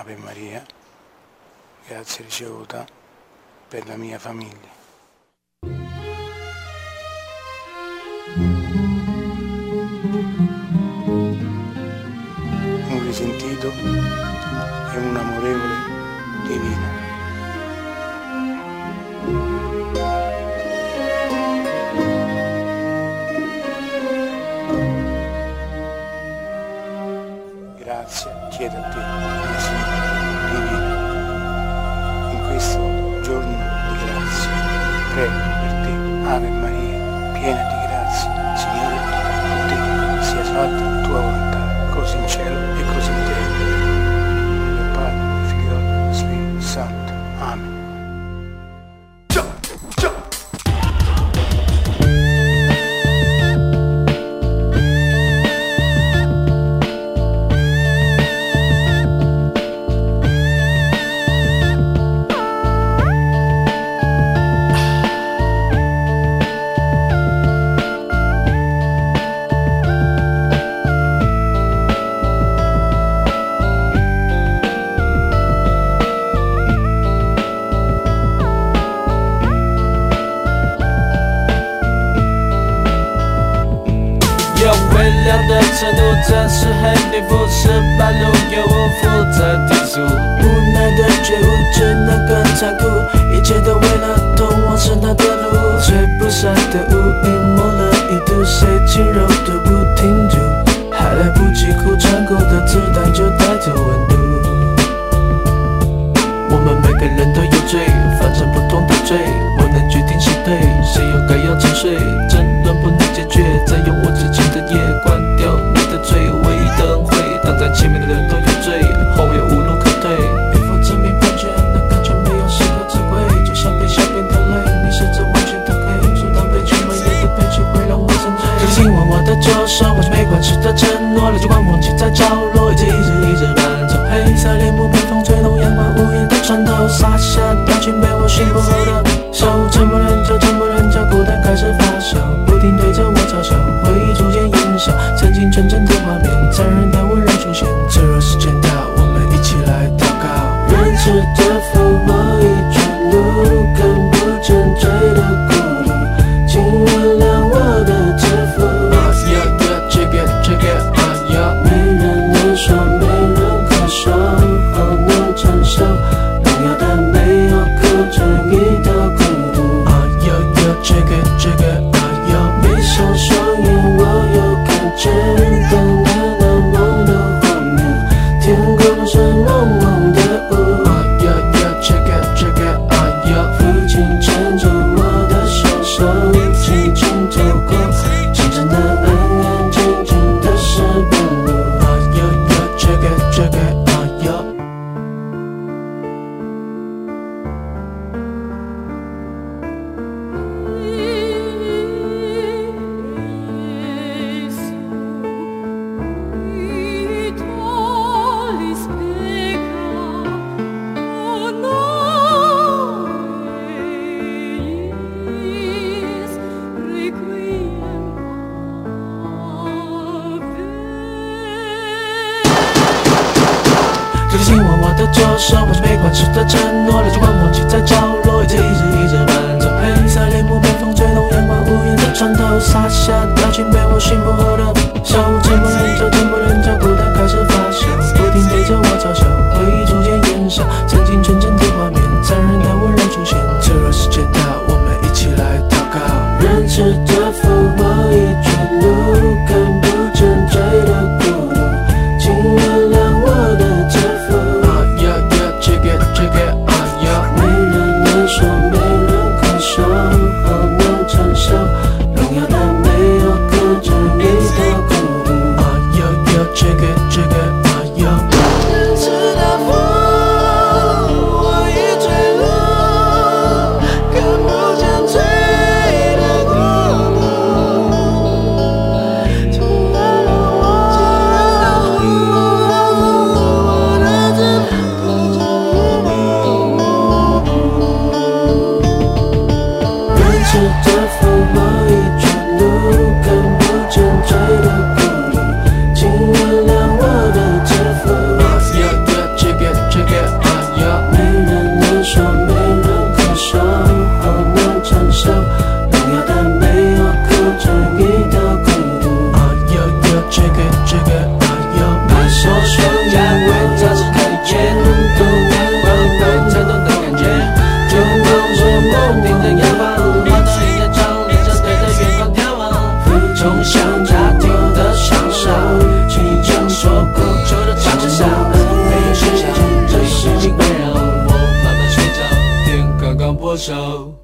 Ave Maria, grazia ricevuta per la mia famiglia. Un risentito e un amorevole divino. Grazie chiedo a te, mia Signora divina, in questo giorno di grazia. Prego per te, Ave Maria, piena di grazia, Signore con te, sia fatta tua volontà, così in cielo e così in terra. Dio Padre, Figlio e Spirito Santo. Amen. 微凉的程度，真是很离谱，是半路有我负责提速，无奈的觉悟只能更残酷，一切都为了通往神坛的路，吹不散的乌云抹了一度，谁轻柔都不停住，还来不及哭，穿过的子弹就带走温度。我们每个人都有罪，反正不同的罪，我能决定谁对，谁又该要沉睡，争论不能解决，再用无止境的夜关掉你的嘴，唯一的恩惠，挡在前面的人都有罪，后也无路可退，与否证明判决，那感觉没有适合智慧，就像被小便的泪，你是这完全的黑，阻挡被全满眼的悲剧会让我沉醉，这个紧握我的左手，我是没关系的承诺，泪珠光忘记在角落，一直伴奏，黑色帘幕被风吹动，阳光无言的穿透，洒下表情被我驯服后的手，沉默人叫孤单开始发酵，不停对着我嘲笑，回忆逐渐烟消，曾经纯真的画面，残忍的温柔出现，脆弱时间到，我们一起来祷告，仁慈的父，我已chuyển路，看不见罪的孤独，请原谅我的自负。没人能说，没人可说，好难承受，荣耀的没有哭，正义的孤独。闭上双眼，我又看见等待难忘的画面，天空是蒙蒙的雾。父亲牵着我的双手，轻轻走过，真正的恩怨，静静的是半路。这个紧握我的左手，我是没关系的承诺，泪珠光忘记在角落，一直伴奏，黑色帘幕被风吹动，阳光无言的穿透，洒下表情被我驯服后的手，沉默人叫孤单开始发酵，不停对着我嘲笑，回忆逐渐烟消，曾经纯真的画面，残忍的温柔出现，脆弱时间到，我们一起来祷告，仁慈的父，我已chuyển路，看不见罪的孤独，请原谅我的自负。没人能说，没人可说，好难承受，荣耀的没有哭，正义的孤独。 少。